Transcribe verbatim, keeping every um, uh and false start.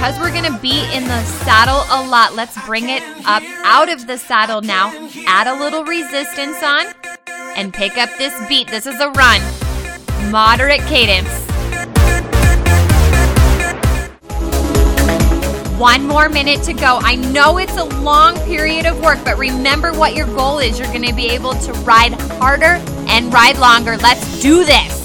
because we're gonna be in the saddle a lot, let's bring it up out of the saddle now. Add a little resistance on and pick up this beat. This is a run. Moderate cadence. One more minute to go. I know it's a long period of work, but remember what your goal is. You're gonna be able to ride harder and ride longer. Let's do this.